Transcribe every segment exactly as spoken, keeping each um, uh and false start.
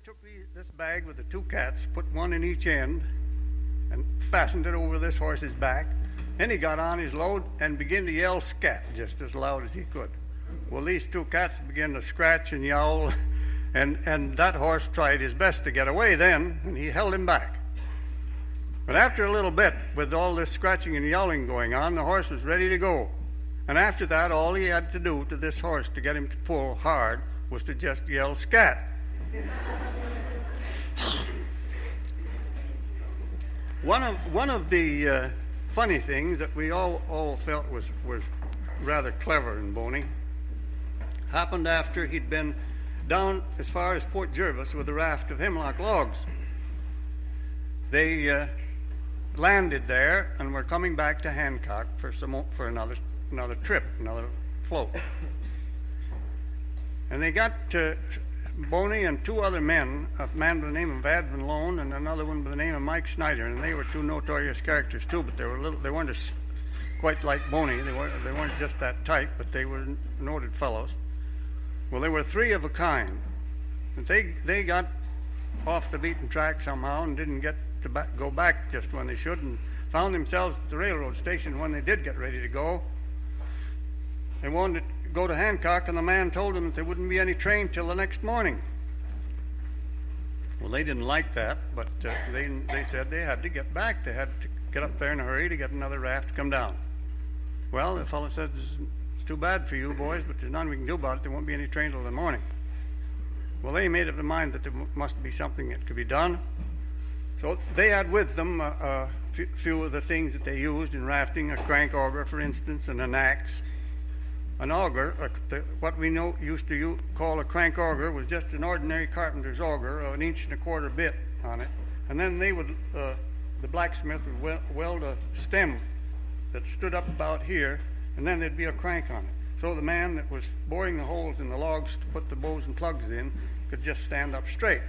took the, this bag with the two cats, put one in each end, and fastened it over this horse's back. Then he got on his load and began to yell scat just as loud as he could. Well, these two cats began to scratch and yowl, and, and that horse tried his best to get away then, and he held him back. But after a little bit, with all this scratching and yowling going on, the horse was ready to go. And after that, all he had to do to this horse to get him to pull hard was to just yell scat. One of one of the uh, funny things that we all, all felt was, was rather clever in Boney happened after he'd been down as far as Port Jervis with a raft of hemlock logs. They uh, landed there and were coming back to Hancock for some for another another trip, another float. And they got to Boney and two other men, a man by the name of Advin Lone and another one by the name of Mike Snyder, and they were two notorious characters too, but they were a little, they weren't as, quite like Boney. They weren't, they weren't just that type, but they were noted fellows. Well, they were three of a kind. And they they got off the beaten track somehow and didn't get to back, go back just when they should, and found themselves at the railroad station when they did get ready to go. They wanted to go to Hancock, and the man told them that there wouldn't be any train till the next morning. Well, they didn't like that, but uh, they they said they had to get back. They had to get up there in a hurry to get another raft to come down. Well, the fellow said, it's too bad for you boys, but there's nothing we can do about it. There won't be any train till the morning. Well, they made up their mind that there must be something that could be done. So they had with them a, a few of the things that they used in rafting, a crank auger, for instance, and an axe. An auger, uh, the, what we know used to u- call a crank auger, was just an ordinary carpenter's auger, uh, an inch and a quarter bit on it. And then they would, uh, the blacksmith would wel- weld a stem that stood up about here, and then there'd be a crank on it. So the man that was boring the holes in the logs to put the bows and plugs in could just stand up straight.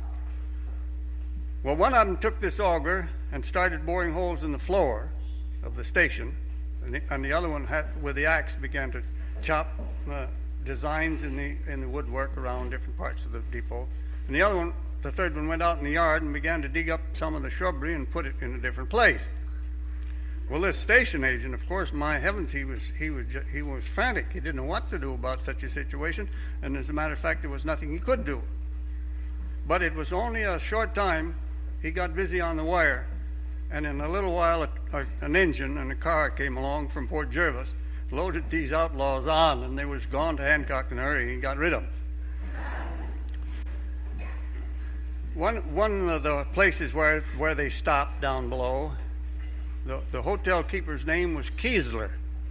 Well, one of them took this auger and started boring holes in the floor of the station, and the, and the other one, had, with the axe, began to chop uh, designs in the in the woodwork around different parts of the depot. And the other one, the third one, went out in the yard and began to dig up some of the shrubbery and put it in a different place. Well, this station agent, of course, my heavens, he was he was ju- he was frantic. He didn't know what to do about such a situation, and as a matter of fact, there was nothing he could do. But it was only a short time. He got busy on the wire, and in a little while, a, a, an engine and a car came along from Port Jervis, loaded these outlaws on, and they was gone to Hancock in a hurry, and he got rid of them. One one of the places where where they stopped down below, the the hotel keeper's name was Kiesler.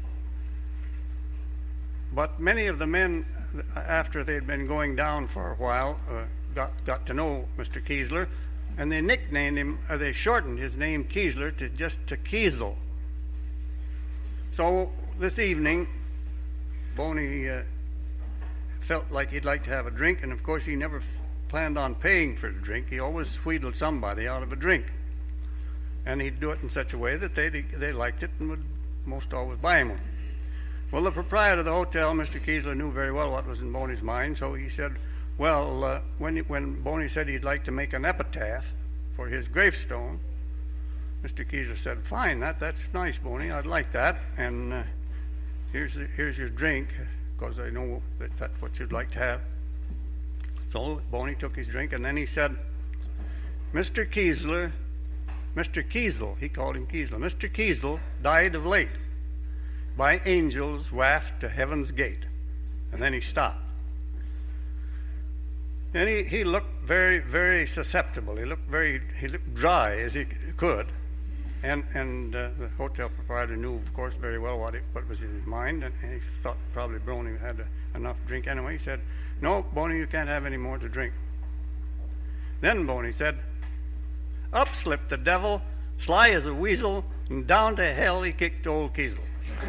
But many of the men, after they had been going down for a while, uh, got got to know Mister Kiesler, and they nicknamed him, or they shortened his name Kiesler to just to Kiesel. So this evening, Boney uh, felt like he'd like to have a drink, and of course he never f- planned on paying for the drink. He always wheedled somebody out of a drink, and he'd do it in such a way that they they liked it and would most always buy him one. Well, the proprietor of the hotel, Mister Kiesler, knew very well what was in Boney's mind, so he said, well, uh, when when Boney said he'd like to make an epitaph for his gravestone, Mister Kiesler said, fine, that that's nice, Boney, I'd like that, and uh, here's the, here's your drink, because I know that that's what you'd like to have. So Boney took his drink, and then he said, Mister Kiesler, Mister Kiesel, he called him Kiesler, Mister Kiesel died of late, by angels waft to heaven's gate. And then he stopped. And he, he looked very, very susceptible. He looked very, he looked dry as he could. And and uh, the hotel proprietor knew, of course, very well what it, what was in his mind, and, and he thought probably Boney had uh, enough drink anyway. He said, no, Boney, you can't have any more to drink. Then Boney said, up slipped the devil, sly as a weasel, and down to hell he kicked old Kiesel.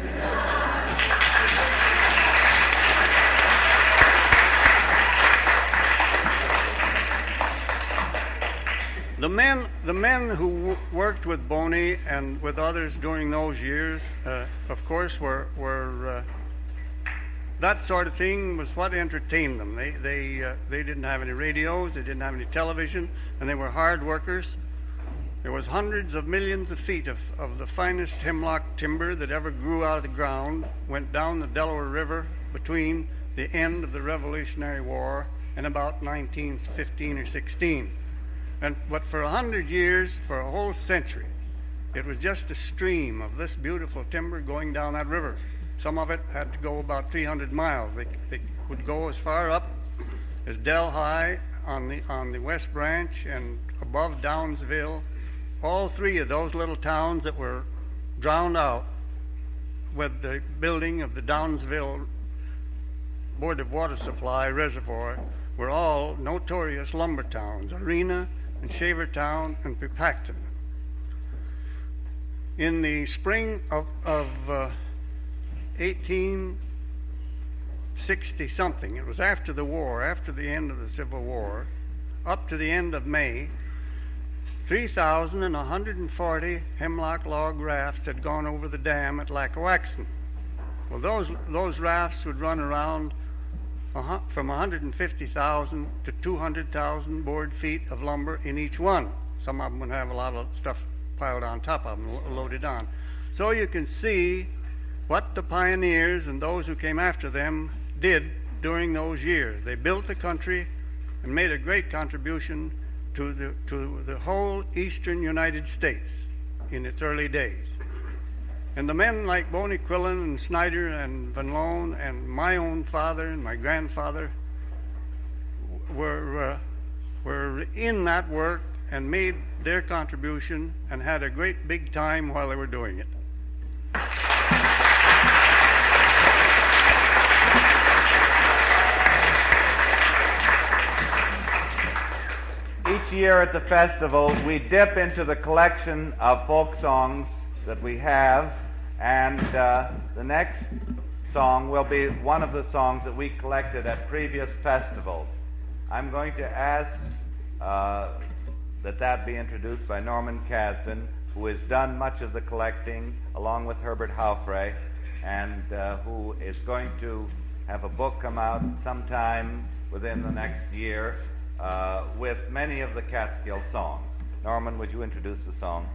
The men, the men who w- worked with Boney and with others during those years, uh, of course, were were uh, that sort of thing was what entertained them. They they uh, they didn't have any radios, they didn't have any television, and they were hard workers. There was hundreds of millions of feet of, of the finest hemlock timber that ever grew out of the ground, went down the Delaware River between the end of the Revolutionary War and about nineteen fifteen or sixteen. And but for a hundred years, for a whole century, it was just a stream of this beautiful timber going down that river. Some of it had to go about three hundred miles. They, they would go as far up as Delhi on the on the West Branch and above Downsville. All three of those little towns that were drowned out with the building of the Downsville Board of Water Supply reservoir were all notorious lumber towns, Arena and Shavertown and Pepacton. In the spring of, of uh, eighteen sixty something, it was after the war, after the end of the Civil War, up to the end of May, three thousand one hundred forty hemlock log rafts had gone over the dam at Lackawaxen. Well, those those rafts would run around uh, from one hundred fifty thousand to two hundred thousand board feet of lumber in each one. Some of them would have a lot of stuff piled on top of them, lo- loaded on. So you can see what the pioneers and those who came after them did during those years. They built the country and made a great contribution to the to the whole eastern United States in its early days. And the men like Boney Quillen and Snyder and Van Loan and my own father and my grandfather were uh, were in that work and made their contribution and had a great big time while they were doing it. Each year at the festival, we dip into the collection of folk songs that we have, and uh, the next song will be one of the songs that we collected at previous festivals. I'm going to ask uh, that that be introduced by Norman Kasdan, who has done much of the collecting, along with Herbert Haufrey, and uh, who is going to have a book come out sometime within the next year uh, with many of the Catskill songs. Norman, would you introduce the song?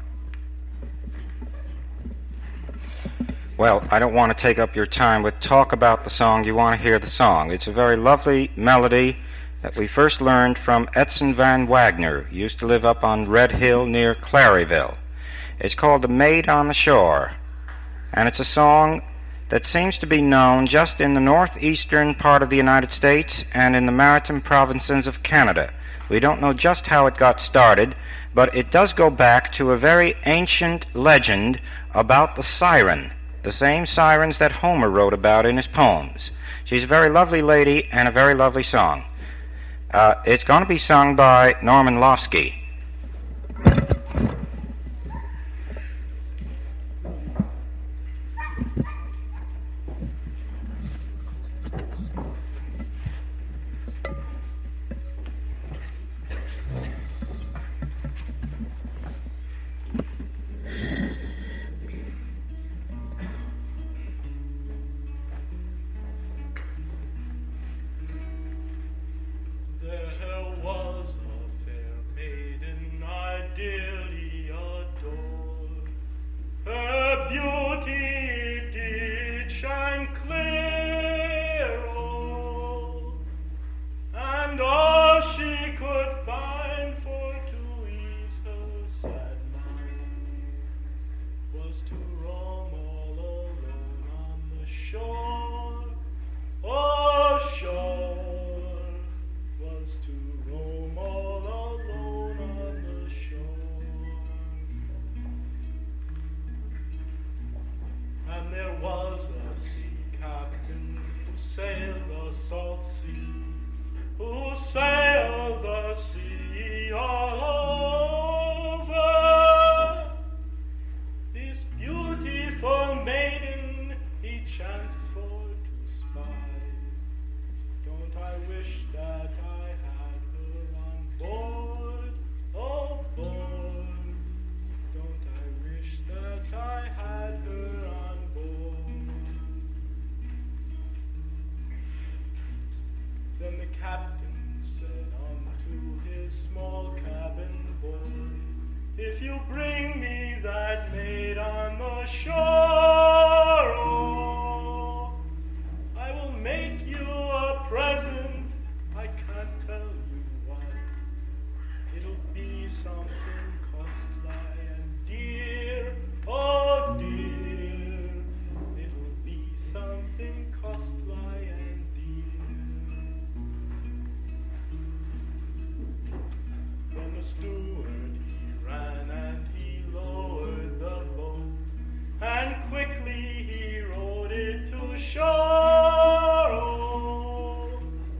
Well, I don't want to take up your time with talk about the song. You want to hear the song. It's a very lovely melody that we first learned from Edson Van Wagner, who used to live up on Red Hill near Claryville. It's called The Maid on the Shore, and it's a song that seems to be known just in the northeastern part of the United States and in the maritime provinces of Canada. We don't know just how it got started, but it does go back to a very ancient legend about the siren, the same sirens that Homer wrote about in his poems. She's a very lovely lady and a very lovely song. Uh, it's going to be sung by Norman Lofsky. you bring me that maid on the shore, oh, I will make you a present, I can't tell you what. It'll be something costly and dear, oh dear. It'll be something costly and dear. When the steward he ran and he lowered the boat, and quickly he rowed it to shore, oh.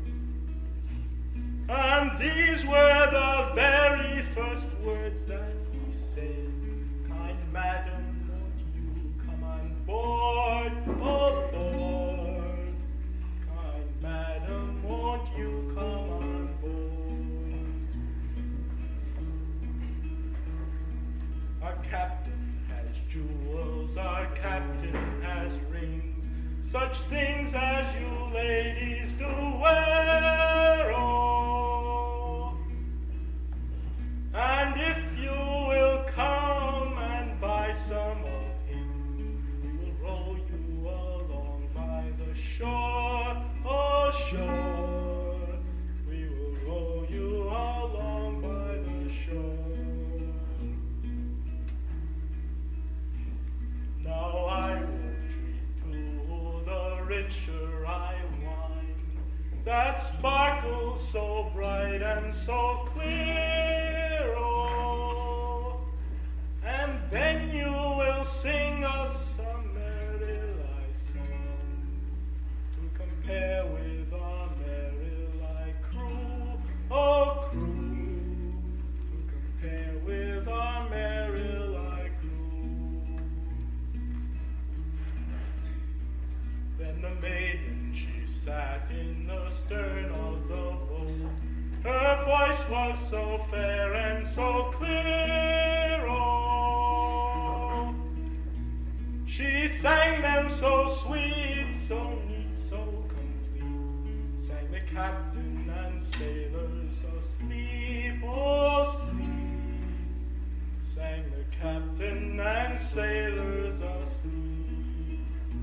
And these were the very first words that he said, kind madam, won't you come on board, oh board? Kind madam, won't you come on board? Our captain has jewels, our captain has rings, such things as you ladies do wear, oh. And if you will come and buy some of him, we will row you along by the shore, oh shore. We will row you along by the shore. Now I will treat to the richer I wine, that sparkles so bright and so clear, oh. And then you will sing us a merry light song, to compare with our merry light crew, oh crew, to compare with our merry light crew. Then the maiden, she sat in the stern of the boat. Her voice was so fair and so clear, oh. She sang them so sweet, so neat, so complete. Sang the captain and sailors asleep, oh sleep. Sang the captain and sailors asleep.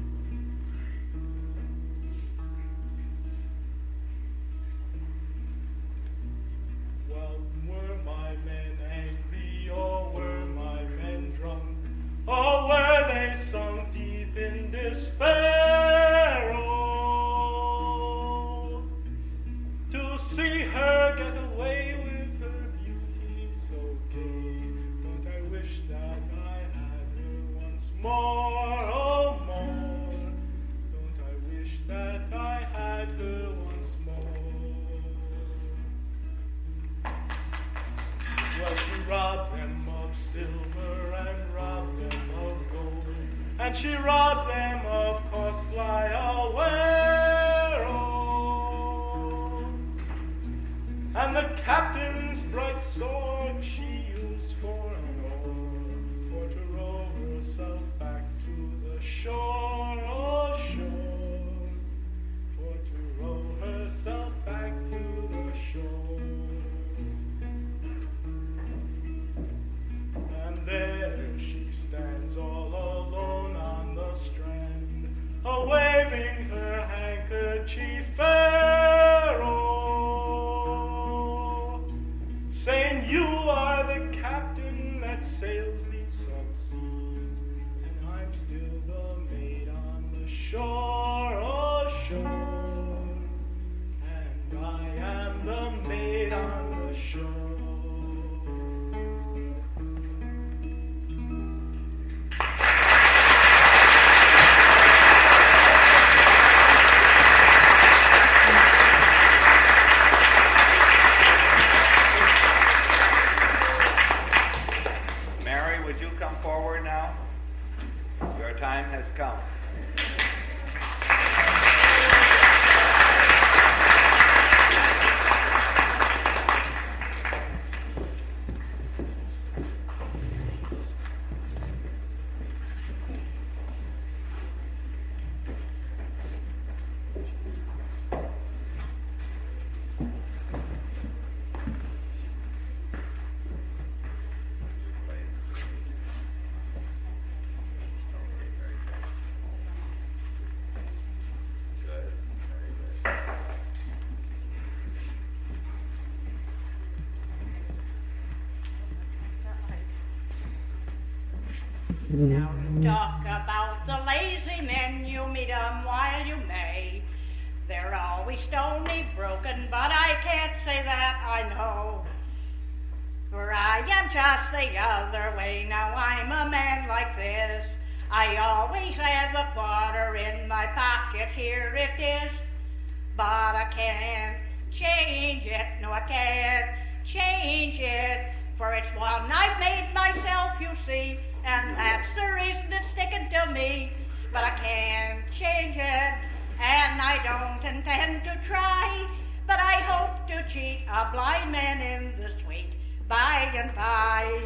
Well, were my men angry, or were my men drunk, or were they sunk deep in despair, oh, to see her get away with her beauty so gay? Don't I wish that I had her once more, oh more? Don't I wish that I had her once more? Well, she robbed them of silver and robbed them of gold, and she robbed them of costly aware, oh. And the captain's bright sword she used for an oar, for to row herself back to the shore, oh shore, for to row herself back to the shore. And there she stands all alone on the strand, a-waving her handkerchief fair, oh, saying, you are the captain that sails these salt seas, and I'm still the maid on the shore, oh shore, and I am the maid on the shore. Has come. Now talk about the lazy men, you meet 'em while you may. They're always stony broken, but I can't say that I know. For I am just the other way, now I'm a man like this. I always have a quarter in my pocket, here it is. But I can't change it, no I can't change it. For it's one I've made myself, you see, and that's the reason it's sticking to me. But I can't change it, and I don't intend to try. But I hope to cheat a blind man in the street by and by.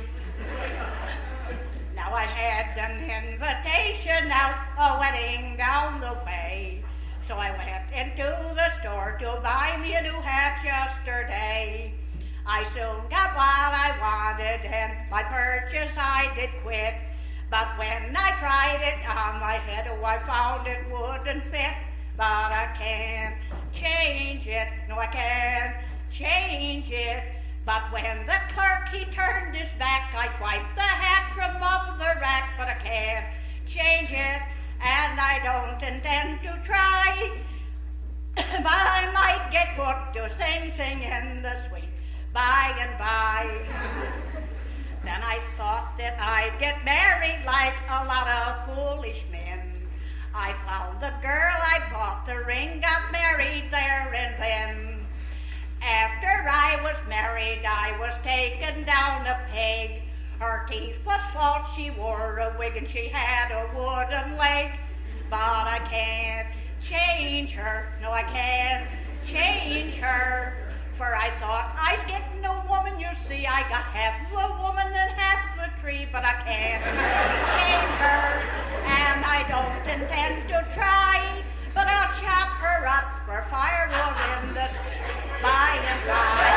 Now I had an invitation out, a wedding down the way. So I went into the store to buy me a new hat yesterday. I soon got what I wanted, and my purchase I did quit. But when I tried it on my head, oh, I found it wouldn't fit. But I can't change it, no I can't change it. But when the clerk, he turned his back, I wiped the hat from off the rack. But I can't change it, and I don't intend to try. But I might get put to Sing Sing in the Sweet by and by. Then I thought that I'd get married like a lot of foolish men. I found the girl, I bought the ring, got married there and then. After I was married, I was taken down a peg. Her teeth was false, she wore a wig, and she had a wooden leg. But I can't change her, no I can't change her. For I thought I'd get no woman, you see, I got half a woman and half a tree. But I can't change her, and I don't intend to try. But I'll chop her up for firewood in the by and by.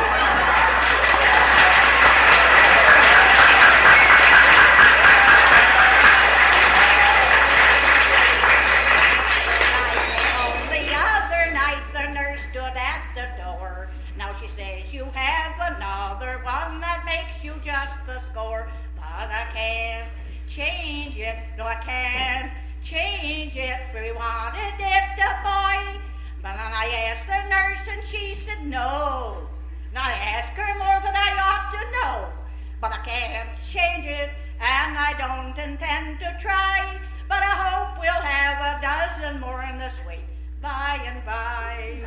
The other night the nurse stood at the door. Now she says you have another one that makes you just the score. But I can't change it, no I can't change it, for we wanted it a boy. But then I asked the nurse and she said no. Now I asked her more than I ought to know. But I can't change it, and I don't intend to try. But I hope we'll have a dozen more in the Sweet by and by.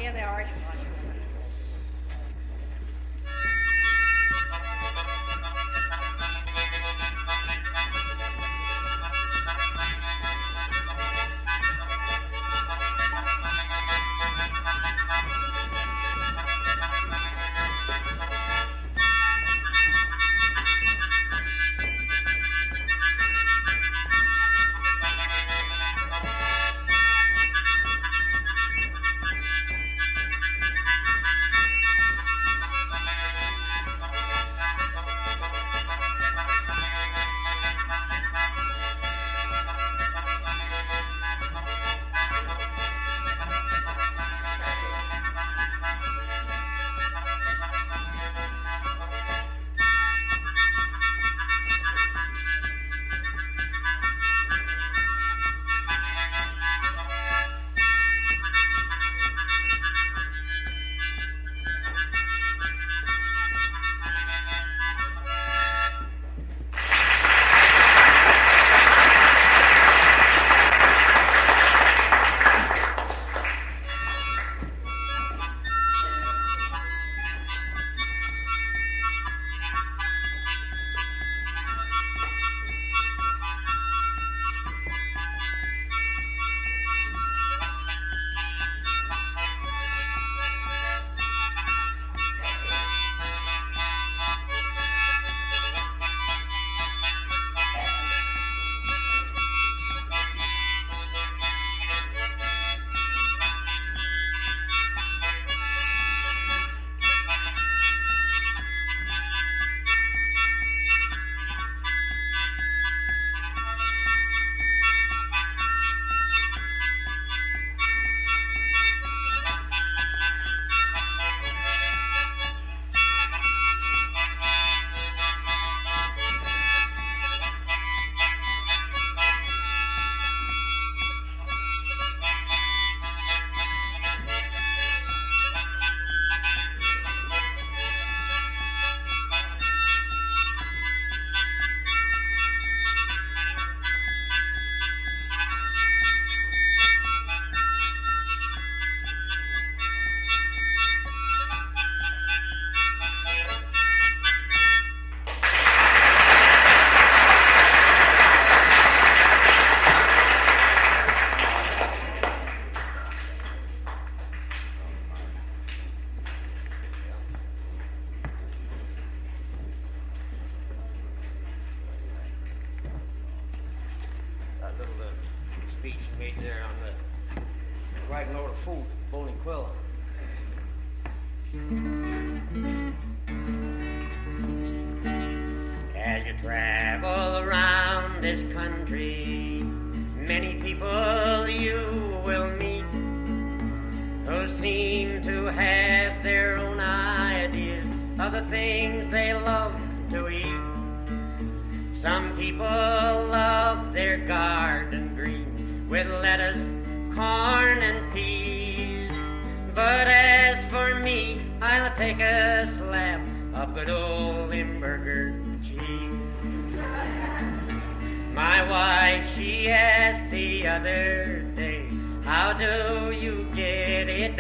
Yeah, they are. As you travel around this country, many people you will meet who seem to have their own ideas of the things they love to eat. Some people love their garden green with lettuce, corn, and peas. But as for me, I'll take a slab of good old Limburger cheese. My wife, she asked the other day, how do you get it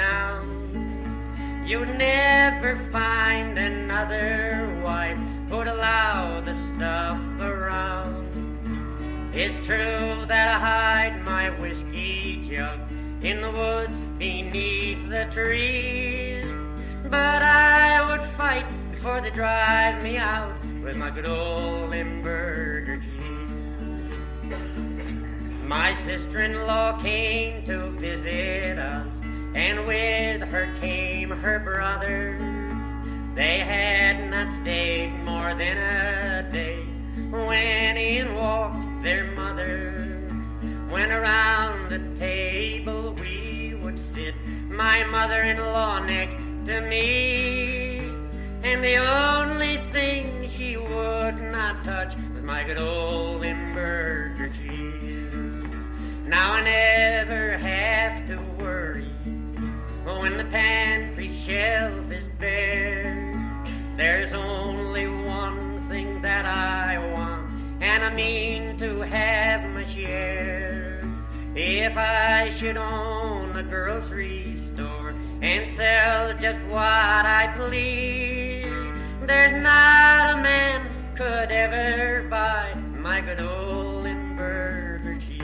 down? You'd never find another wife who'd allow the stuff around. It's true that I hide my whiskey jug in the woods beneath the trees, but I would fight before they drive me out with my good old Limburger cheese. My sister-in-law came to visit us, and with her came her brother. They had not stayed more than a day when in walked their mother. When around the table we would sit, my mother-in-law next to me, and the only thing she would not touch was my good old Limburger cheese. Now I never have to worry when the pantry shelf is bare. There's only one thing that I want, and I mean to have my share. If I should own a grocery store and sell just what I please. There's not a man could ever buy my good old Limburger cheese.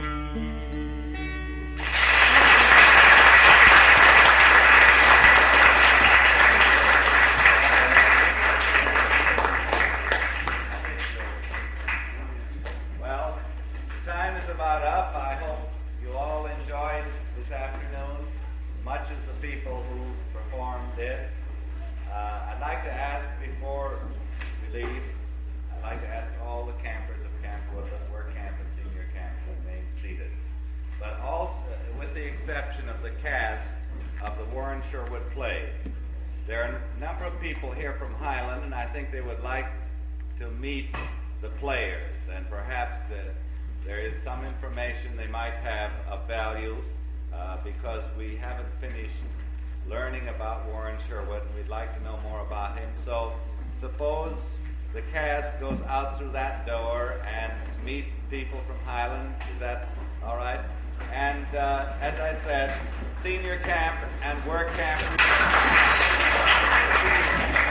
Well, time is about up. I hope you all enjoyed this afternoon, much as the people who performed did. Uh, I'd like to ask before we leave, I'd like to ask all the campers of Camp Woodland, Work Camp and Senior Camp, to remain seated. But also, with the exception of the cast of the Warren Sherwood play, there are a number of people here from Highland, and I think they would like to meet the players, and perhaps uh, there is some information they might have of value uh, because we haven't finished learning about Warren Sherwood, and we'd like to know more about him. So suppose the cast goes out through that door and meets people from Highland. Is that all right? And uh, as I said, Senior Camp and Work Camp.